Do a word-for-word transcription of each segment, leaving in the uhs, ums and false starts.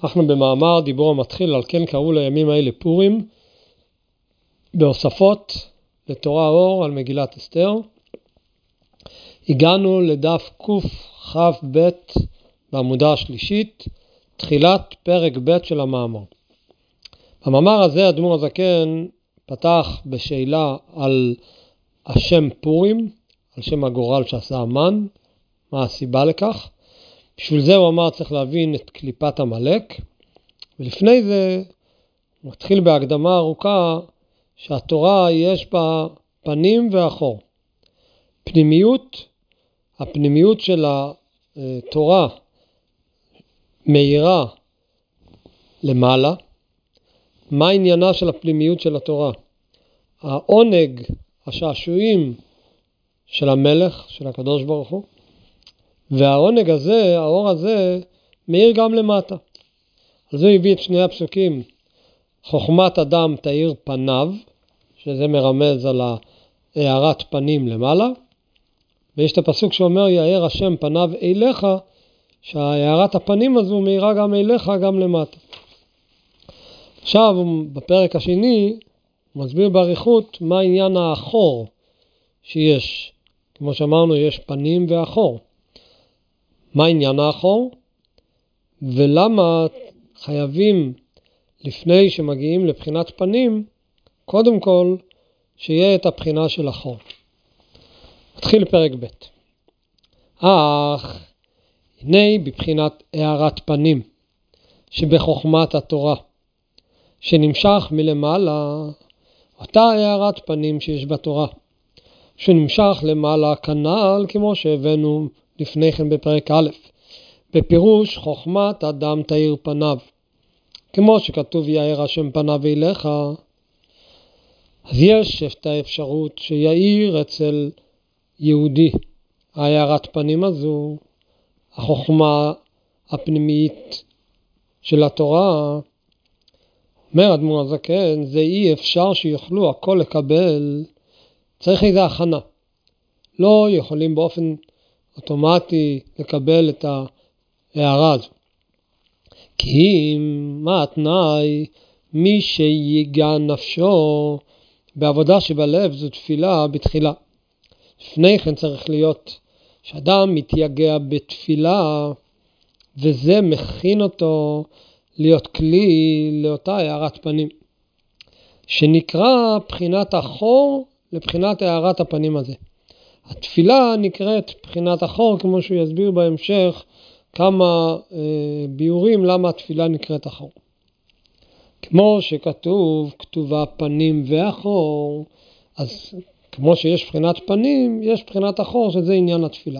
אנחנו במאמר דיבור המתחיל, על כן קראו לימים האלה פורים, בהוספות לתורה אור על מגילת אסתר. הגענו לדף קכ"ב בעמודה השלישית, תחילת פרק ב' של המאמר. במאמר הזה אדמו"ר הזקן פתח בשאלה על השם פורים, על שם הגורל שעשה המן, מה הסיבה לכך. בשביל זה הוא אמר צריך להבין את קליפת המלאק, ולפני זה הוא מתחיל בהקדמה ארוכה שהתורה יש בה פנים ואחור. פנימיות, הפנימיות של התורה מאירה למעלה. מה עניינה של הפנימיות של התורה? העונג, השעשועים של המלך, של הקדוש ברוך הוא, והעונג הזה, האור הזה, מאיר גם למטה. על זה הביא את שני הפסוקים, חוכמת אדם תאיר פניו, שזה מרמז על הארת פנים למעלה, ויש את הפסוק שאומר יאר השם פניו אליך, שהארת הפנים הזו מאירה גם אליך גם למטה. עכשיו בפרק השני הוא מסביר בעריכות מה עניין האחור שיש. כמו שאמרנו יש פנים ואחור. מה עניין האחור? ולמה חייבים לפני שמגיעים לבחינת פנים, קודם כל שיהיה את הבחינה של החור. נתחיל פרק ב'. אך הנה בבחינת הארת פנים שבחוכמת התורה, שנמשך מלמעלה, אותה הארת פנים שיש בתורה, שנמשך למעלה כנ"ל כמו שהבאנו לפני כן בפרק א', בפירוש חוכמת אדם תאיר פניו, כמו שכתוב יאר השם פניו אליך. אז יש את האפשרות שיאיר אצל יהודי הארת פנים הזו, החוכמה הפנימית של התורה. אומר אדמו"ר הזקן, זה אי אפשר שיוכלו הכל לקבל, צריך איזו הכנה. לא יכולים באופן אוטומטי לקבל את ההערה הזו. כי מה התנאי? מי שיגע נפשו בעבודה שבלב זו תפילה בתחילה. לפני כן צריך להיות שאדם מתייגע בתפילה, וזה מכין אותו להיות כלי לאותה הארת פנים, שנקרא בחינת החור לבחינת הארת הפנים הזה. התפילה נקראת בחינת החור, כמו שהוא יסביר בהמשך כמה אה, ביורים למה התפילה נקראת החור. כמו שכתוב כתובה פנים ואחור, אז כמו שיש בחינת פנים, יש בחינת החור, שזה עניין התפילה.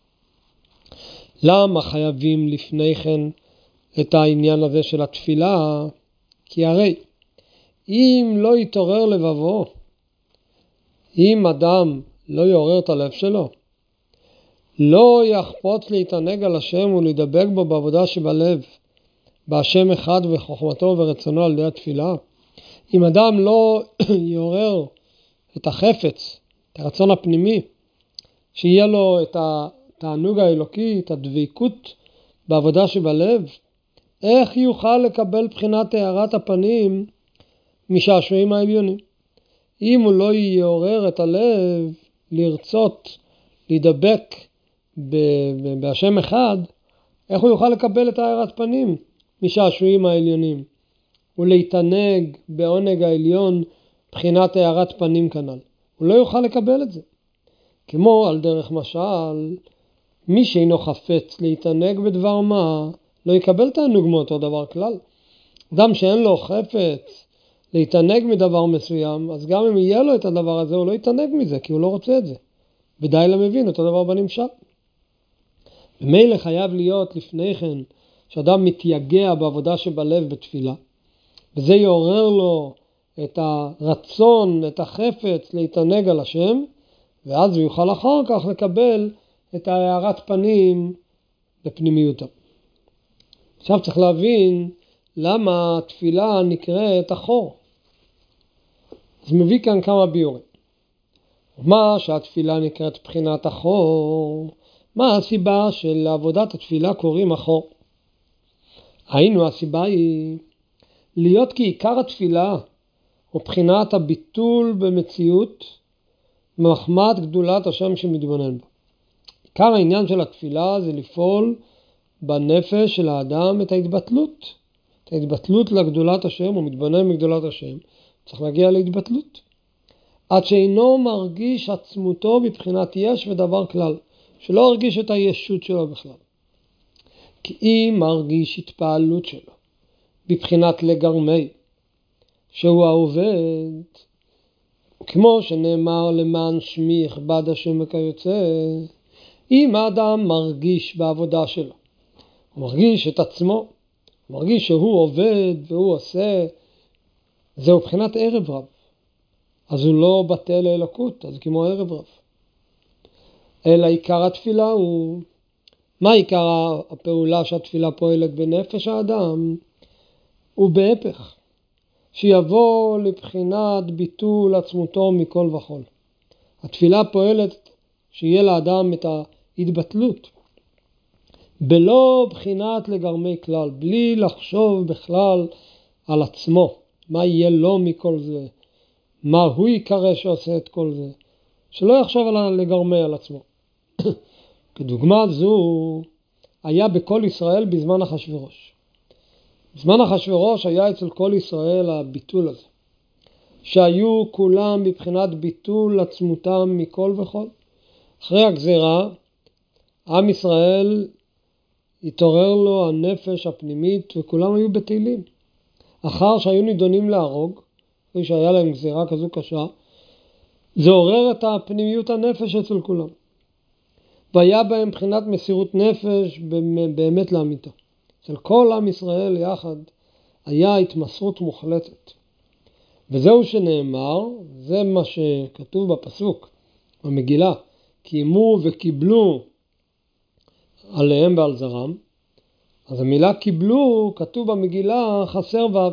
למה חייבים לפני כן את העניין הזה של התפילה? כי הרי אם לא יתעורר לבבו, אם אדם לא יעורר את הלב שלו, לא יחפוץ להתענג על השם ולהידבק בו בעבודה שבלב, בהשם אחד וחוכמתו ורצונו על ידי התפילה. אם אדם לא יעורר את החפץ, את הרצון הפנימי, שיהיה לו את התענוג האלוקי, את הדבקות בעבודה שבלב, איך יוכל לקבל בחינת הארת הפנים משעשועים העליונים? אם הוא לא יעורר את הלב לרצות, להידבק בהשם אחד, איך הוא יוכל לקבל את הארת פנים משעשועים העליונים ולהתענג בעונג העליון בחינת הארת פנים כנ"ל? הוא לא יוכל לקבל את זה. כמו על דרך משל, מי שאינו חפץ להתענג בדבר מה, לא יקבל תענוג מאותו דבר כלל. אדם שאין לו חפץ להתענג מדבר מסוים, אז גם אם יהיה לו את הדבר הזה, הוא לא יתענג מזה, כי הוא לא רוצה את זה. ודי למבין אותו דבר בנמשל. ומילא חייב להיות לפני כן, שאדם מתייגע בעבודה שבלב בתפילה, וזה יעורר לו את הרצון, את החפץ להתענג על השם, ואז הוא יוכל אחר כך לקבל את הארת פנים בפנימיותו. עכשיו צריך להבין למה התפילה נקראת החור. אז מביא כאן כמה ביורים. מה שהתפילה נקראת בחינת החור, מה הסיבה של עבודת התפילה קוראים החור? היינו, הסיבה היא להיות כי עיקר התפילה הוא בחינת הביטול במציאות מחמת גדולת השם שמתבונן בו. עיקר העניין של התפילה זה לפעול בנפש של האדם את ההתבטלות. את ההתבטלות לגדולת השם, הוא מתבונן בגדולת השם, צריך להגיע להתבטלות. עד שאינו מרגיש עצמותו בבחינת יש ודבר כלל, שלא הרגיש את הישות שלו בכלל. כי אם מרגיש התפעלות שלו בבחינת לגרמי, שהוא העובד, כמו שנאמר למען שמי יכבד השם וכיוצא, אם האדם מרגיש בעבודה שלו, הוא מרגיש את עצמו, הוא מרגיש שהוא עובד והוא עושה, זהו בחינת ערב רב. אז הוא לא בטל לאלוקות, אז כמו ערב רב. אלא עיקר התפילה הוא, מה עיקר הפעולה שהתפילה פועלת בנפש האדם? הוא בהפך, שיבוא לבחינת ביטול עצמותו מכל וכל. התפילה פועלת שיהיה לאדם את ההתבטלות, בלא בחינת לגרמי כלל, בלי לחשוב בכלל על עצמו, מה יהיה לו מכל זה, מה הוא יקרא שעושה את כל זה, שלא יחשוב על לגרמי על עצמו. כדוגמה זו היה בכל ישראל בזמן אחשוורוש. בזמן אחשוורוש היה אצל כל ישראל הביטול הזה, שהיו כולם בבחינת ביטול עצמותם מכל וכל. אחרי הגזירה, עם ישראל התעורר לו הנפש הפנימית וכולם היו בטלים. אחר שהיו נידונים להרוג, אחרי שהיה להם גזירה כזו קשה, זה עורר את הפנימיות הנפש אצל כולם. והיה בהם בחינת מסירות נפש באמת לאמיתה. אצל כל עם ישראל יחד היה התמסרות מוחלטת. וזהו שנאמר, זה מה שכתוב בפסוק, במגילה, קיימו וקיבלו עליהם ועל זרם. אז המילה קיבלו כתוב במגילה חסר וו.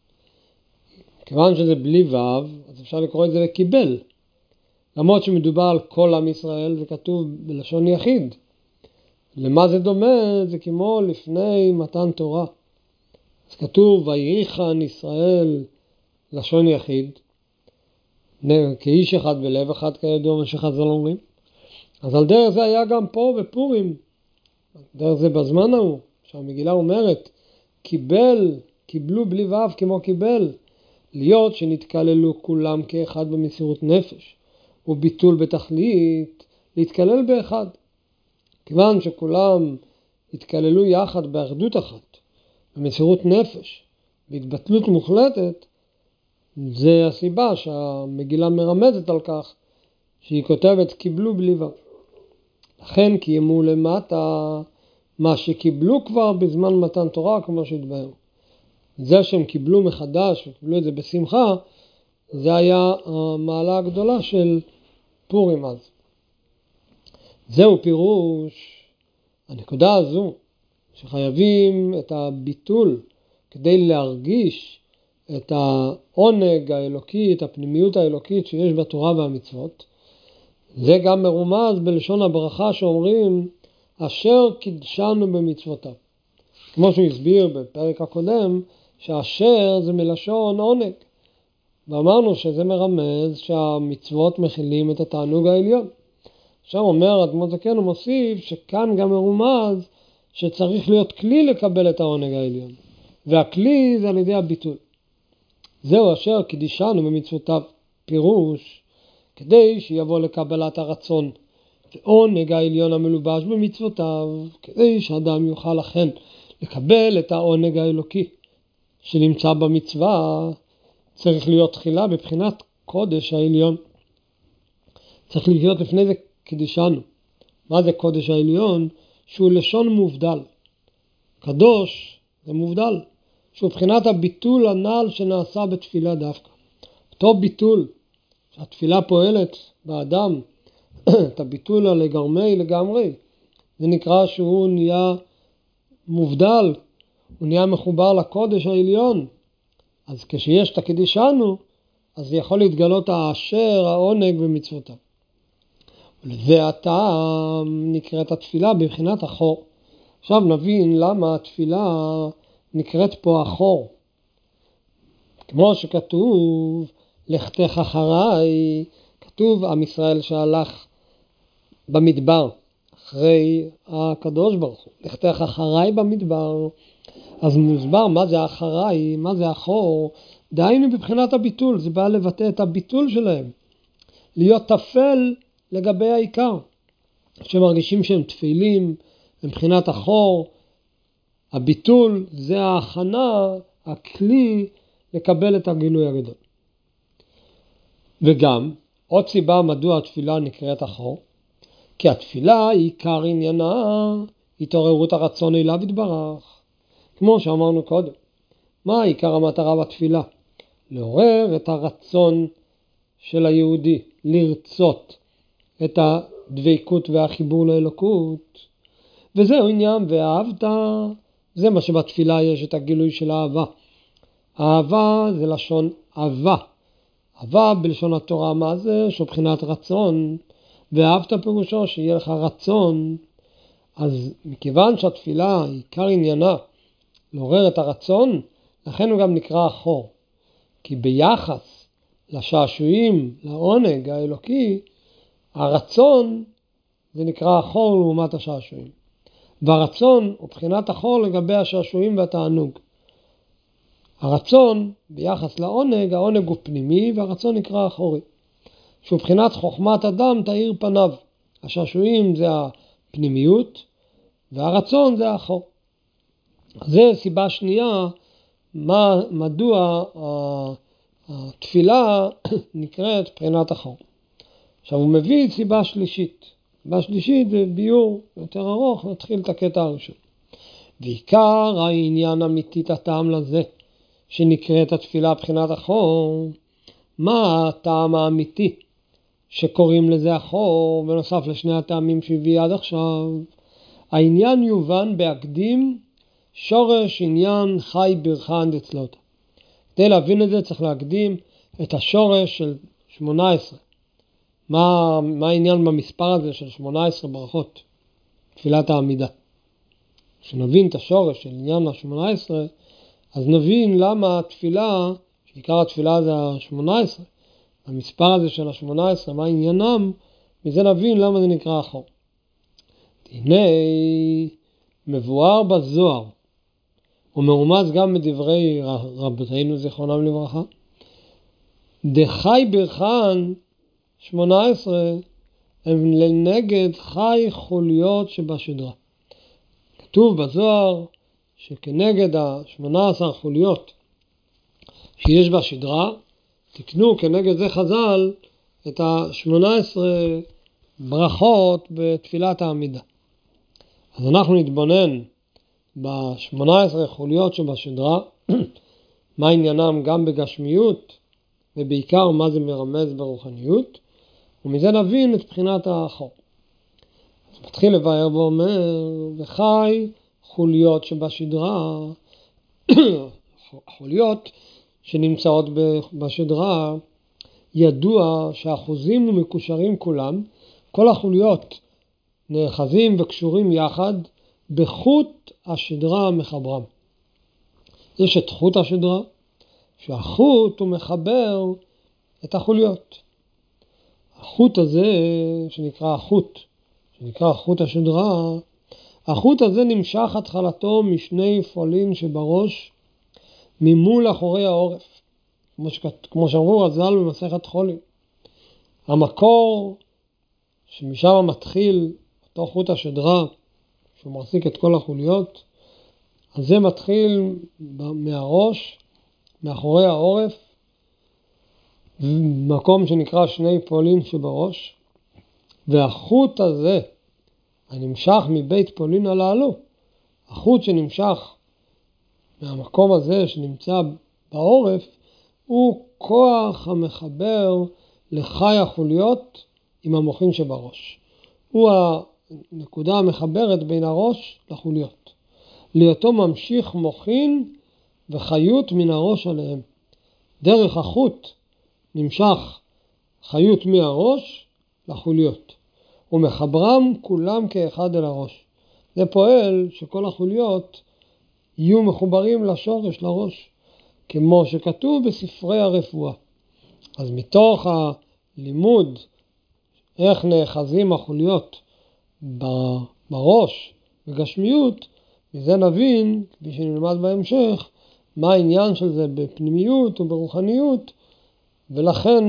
כיוון שזה בלי וו, אז אפשר לקרוא את זה לקיבל. למרות שמדובר על כל עם ישראל, זה כתוב בלשון יחיד. למה זה דומה? זה כמו לפני מתן תורה. אז כתוב, ויחן ישראל לשון יחיד, כאיש אחד בלב אחד, כידוע מה שחז"ל אומרים. אז על דרך זה היה גם פה בפורים. דרך זה בזמן ההוא, שהמגילה אומרת, קיבל, קיבלו בלי וו כמו קיבל, להיות שנתקללו כולם כאחד במסירות נפש. וביטול בתכלית, להתקלל באחד. כיוון שכולם התקללו יחד באחדות אחת, במסירות נפש, בהתבטלות מוחלטת, זה הסיבה שהמגילה מרמזת על כך, שהיא כותבת קיבלו בלי וו. לכן קיימו למטה מה שקיבלו כבר בזמן מתן תורה, כמו שהתבהר. זה שהם קיבלו מחדש וקיבלו את זה בשמחה, זה היה המעלה הגדולה של פורים אז. זהו פירוש, הנקודה הזו, שחייבים את הביטול כדי להרגיש את העונג האלוקי, את הפנימיות האלוקית שיש בתורה והמצוות. זה גם מרומז בלשון הברכה שאומרים, אשר קידשנו במצוותיו. כמו שהוא הסביר בפרק הקודם, שאשר זה מלשון עונג. ואמרנו שזה מרמז שהמצוות מכילים את התענוג העליון. עכשיו אומר אדמו"ר זקן, הוא מוסיף שכאן גם מרומז שצריך להיות כלי לקבל את העונג העליון. והכלי זה על ידי הביטול. זהו אשר קידשנו במצוותיו, פירוש, כדי שיבוא לקבלת הרצון. ועונג העליון המלובש במצוותיו, כדי שאדם יוכל לכן לקבל את העונג האלוקי שנמצא במצווה, צריך להיות תחילה בבחינת קודש העליון. צריך להיות לפני זה קדישנו. מה זה קודש העליון? שהוא לשון מובדל. קדוש זה מובדל. שהוא בחינת הביטול הנ"ל שנעשה בתפילה דווקא. אותו ביטול שהתפילה פועלת באדם, את הביטול הלגרמי לגמרי, זה נקרא שהוא נהיה מובדל, הוא נהיה מחובר לקודש העליון. אז כשיש את הקדישנו, אז יכול להתגלות האשר, העונג במצוותיו. ולזה הטעם נקראת התפילה בבחינת החור. עכשיו נבין למה התפילה נקראת פה אחור. כמו שכתוב, לכתך אחריי, כתוב עם ישראל שהלך במדבר, אחרי הקדוש ברוך הוא, לכתך אחריי במדבר. אז מוסבר מה זה אחריי, מה זה אחור, דהיינו בבחינת הביטול, זה בא לבטא את הביטול שלהם, להיות תפל לגבי העיקר, שמרגישים שהם תפילים, מבחינת אחור, הביטול זה ההכנה, הכלי לקבל את הגילוי הגדול. וגם, עוד סיבה מדוע התפילה נקראת אחור, כי התפילה היא עיקר עניינה, התעוררות הרצון אליו יתברך. כמו שאמרנו קודם, מה עיקר המטרה בתפילה? לעורר את הרצון של היהודי, לרצות את הדבקות והחיבור לאלוקות. וזהו עניין, ואהבת, זה מה שבתפילה יש את הגילוי של האהבה. אהבה זה לשון אהבה. אהבה בלשון התורה מה זה? שבחינת רצון. ואהבת פירושו שיהיה לך רצון. אז מכיוון שהתפילה היא עיקר עניינה לעורר את הרצון, לכן הוא גם נקרא אחור. כי ביחס לשעשועים, לעונג האלוקי, הרצון זה נקרא אחור לעומת השעשועים. והרצון הוא בחינת אחור לגבי השעשועים והתענוג. הרצון ביחס לעונג, העונג הוא פנימי והרצון נקרא אחורי. שהוא בחינת חוכמת אדם תאיר פניו. השעשועים זה הפנימיות והרצון זה האחור. זה סיבה שנייה, מה, מדוע התפילה נקראת בחינת אחור. עכשיו הוא מביא סיבה שלישית. סיבה שלישית זה ביור יותר ארוך, נתחיל את הקטע הראשון. ועיקר העניין אמיתית הטעם לזה, שנקראת התפילה בחינת אחור, מה הטעם האמיתי שקוראים לזה אחור, בנוסף לשני הטעמים שהביא עד עכשיו? העניין יובן בהקדים שורש עניין חי ברחן דצלותא. כדי להבין את זה צריך להקדים את השורש של שמונה עשרה. מה, מה העניין במספר הזה של שמונה עשרה ברכות? תפילת העמידה. כשנבין את השורש של עניין ה-שמונה עשרה, אז נבין למה התפילה, שעיקר התפילה זה ה-שמונה עשרה, המספר הזה של ה-שמונה עשרה, מה עניינם, מזה נבין למה זה נקרא אחור. הנה מבואר בזוהר, ומרומז גם בדברי רבותינו זיכרונם לברכה, דחי ברחן שמונה עשרה הם לנגד חי חוליות שבשדרה. כתוב בזוהר שכנגד ה-שמונה עשרה חוליות שיש בשדרה, תקנו כנגד זה חז"ל את ה-שמונה עשרה ברכות בתפילת העמידה. אז אנחנו נתבונן ב-שמונה עשרה חוליות שבשדרה, מה עניינם גם בגשמיות, ובעיקר מה זה מרמז ברוחניות, ומזה נבין את בחינת האחור. אז מתחיל לבאר ואומר, וחי חוליות שבשדרה, חוליות שנמצאות בשדרה, ידוע שהאחוזים ומקושרים כולם, כל החוליות נאחזים וקשורים יחד בחוט השדרה המחברם. יש את חוט השדרה, שהחוט הוא מחבר את החוליות. החוט הזה שנקרא החוט, שנקרא חוט השדרה, החוט הזה נמשך התחלתו משני פולין שבראש, ממול אחורי העורף. כמו, ש... כמו שאמרו רז"ל במסכת חולין. המקור שמשם מתחיל אותו חוט השדרה, שהוא מחזיק את כל החוליות, אז זה מתחיל מהראש, מאחורי העורף, מקום שנקרא שני פולין שבראש, והחוט הזה, הנמשך מבית פולין הללו, החוט שנמשך מהמקום הזה שנמצא בעורף, הוא כוח המחבר לחי החוליות עם המוחין שבראש. הוא הנקודה המחברת בין הראש לחוליות. להיותו ממשיך מוחין וחיות מן הראש עליהם. דרך החוט נמשך חיות מהראש לחוליות. ומחברם כולם כאחד אל הראש. זה פועל שכל החוליות יהיו מחוברים לשורש, לראש, כמו שכתוב בספרי הרפואה. אז מתוך הלימוד איך נאחזים החוליות בראש בגשמיות, מזה נבין, כפי שנלמד בהמשך, מה העניין של זה בפנימיות וברוחניות, ולכן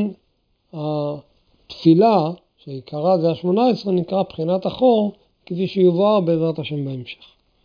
התפילה שעיקרה זה ה-שמונה עשרה נקרא בחינת החור, כפי שיובא בעזרת השם בהמשך.